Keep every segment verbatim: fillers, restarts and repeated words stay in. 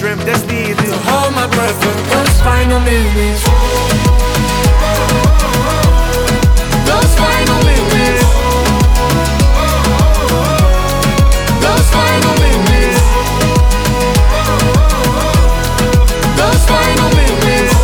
strength that's needed to hold my breath for those final minutes. Those final minutes. Those final minutes. Those final minutes.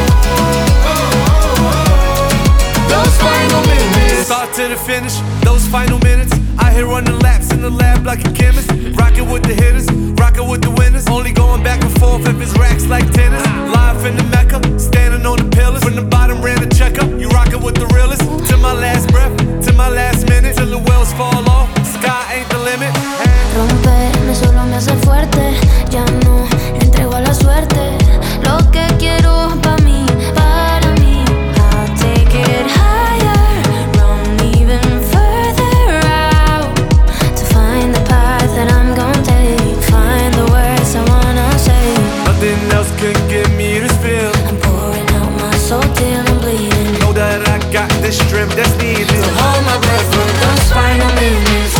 Those final minutes. Start to the finish, those final minutes. I here running laps in the lab like a chemist. Rockin' with the hitters, rockin' with the winners. Only going back and forth if it's racks like tennis. Live in the Mecca, standing on the pillars. From the bottom ran a checkup, you rockin' with the realest. To my last breath, to my last minute. Till the wheels fall off, sky ain't the limit. Romperme solo me hace fuerte. Ya no le entrego a la suerte. Lo que quiero pa' mí, para mí. I'll take it higher, run even further out, to find the path that I'm gon' take, find the words I wanna say. Nothing else can give me this feel. I'm pouring out my soul till I'm bleeding. Know that I got the strength that's needed to hold my breath for those final minutes.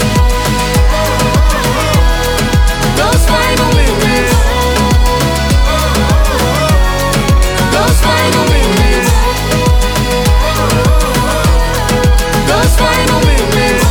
Those final minutes. Those final minutes. Those final minutes.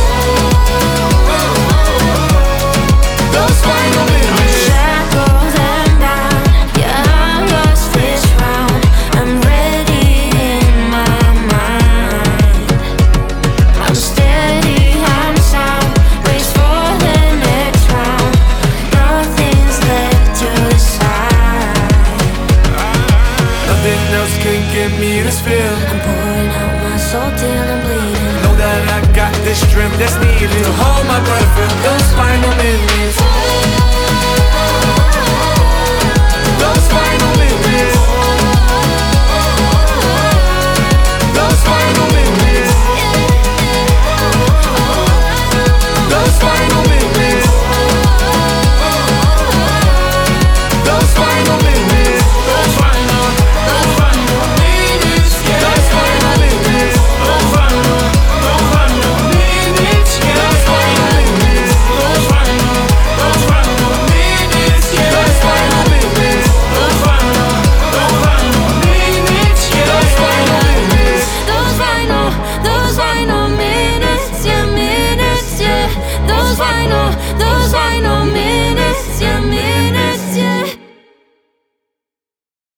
Those final minutes. Shackles and down, yeah, I'm lost this round. I'm ready in my mind. I'm steady, I'm sound. Race for the next round. Nothing's left to decide. Nothing else can give me this feel. I'm pouring out my soul till I'm bleeding. Know that I got the strength that's needed to hold my breath for those final minutes.